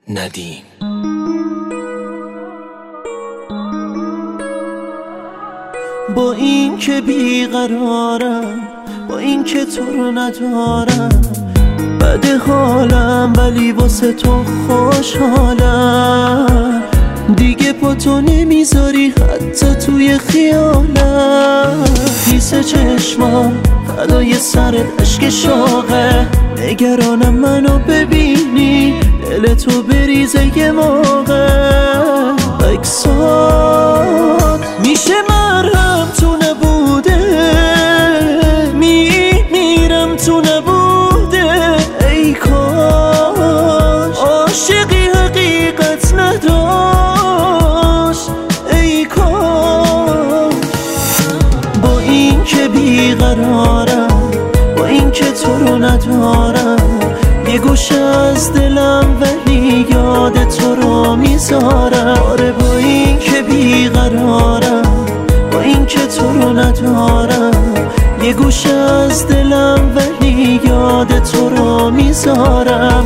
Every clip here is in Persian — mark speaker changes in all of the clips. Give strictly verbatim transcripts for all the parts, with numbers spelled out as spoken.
Speaker 1: ندیم.
Speaker 2: با این که بیقرارم، با این که تو رو ندارم، بده حالم ولی واسه تو خوشحالم. دیگه پا تو نمیذاری حتی توی خیالم. حیث چشمام فدای سرت عشق شاقه، نگرانم منو ببینی دل تو بریزه یه موقع. اکسات میشه مرهم تو نبوده، میمیرم تو نبوده. ای کاش عاشقی حقیقت نداشت، ای کاش. با این که بیقرارم، با این که تو رو ندارم، یه گوشه از دلم ولی یاد تو رو میذارم. آره با این که بیقرارم، با این که تو رو ندارم، یه گوشه از دلم ولی یاد تو رو میذارم.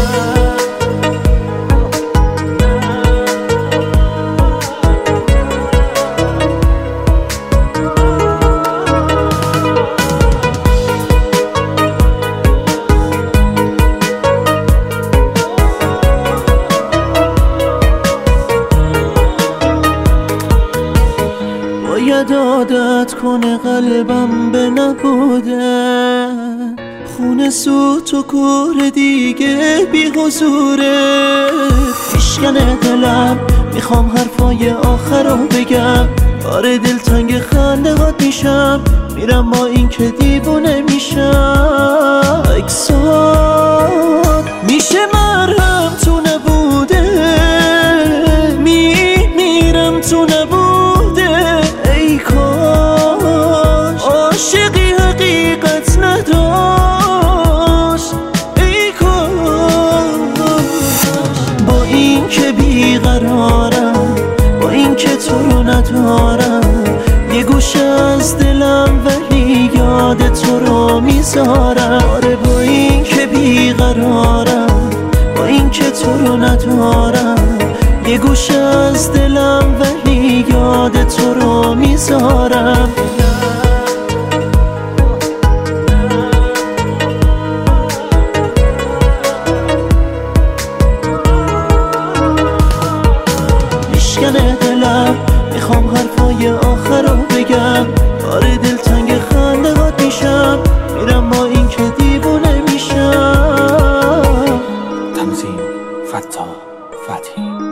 Speaker 2: باید عادت کنه قلبم به نبوده، خونه سوت و کور دیگه بی حضوره. میشکنه دلم، میخوام حرفای آخر رو بگم. آره دلتنگ خنده هات میشم، میرم با این که دیوونه میشم. اکسات میشه مرهم تو نبوده، میمیرم تو نبوده. ای کاش عاشقی حقیقت نداشت، ای کاش. با این که بیقرارم، با این که تو رو ندارم، یه گوشه از دلم ولی یاد تو رو میذارم. آره با این که بیقرارم، با این که تو رو ندارم، یه گوشه از دلم ولی یاد تو رو میذارم. میشکنه دلم، میخوام حرفای آخر رو بگم. آره دلتنگ خنده هات میشم، میرم با این که دیوونه میشم.
Speaker 1: تنظیم: فتا فتحی.